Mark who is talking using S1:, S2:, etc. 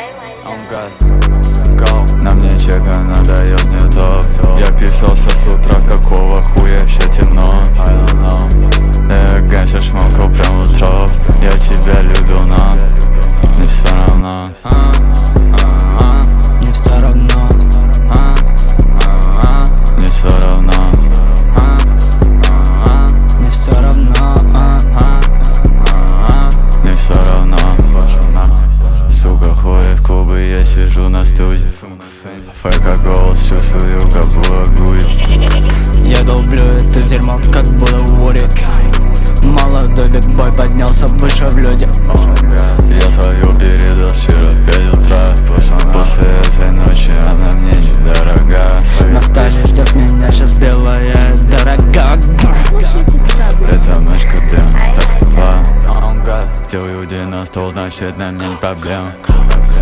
S1: На мне чека надает мне топ. Я писался с утра, какого хуя еще темно. I don't know. Гангстер шмокал прям в троп. Я тебя люблю, но не все равно.
S2: Не все равно.
S1: Не все равно.
S2: Не все равно.
S1: Не все равно. Сука ходит в клубы, я сижу на студии. ФК голос чувствую, как гули.
S2: Я долблю это дерьмо, как было в Уре. Молодой бигбой поднялся выше в люди.
S1: Я свою передал вчера в 5 утра. После этой ночи она мне недорога.
S2: На столе ждет меня сейчас белая дорога.
S1: Это мышка дым, так 2. Делаю день на стол, значит на мне не проблема.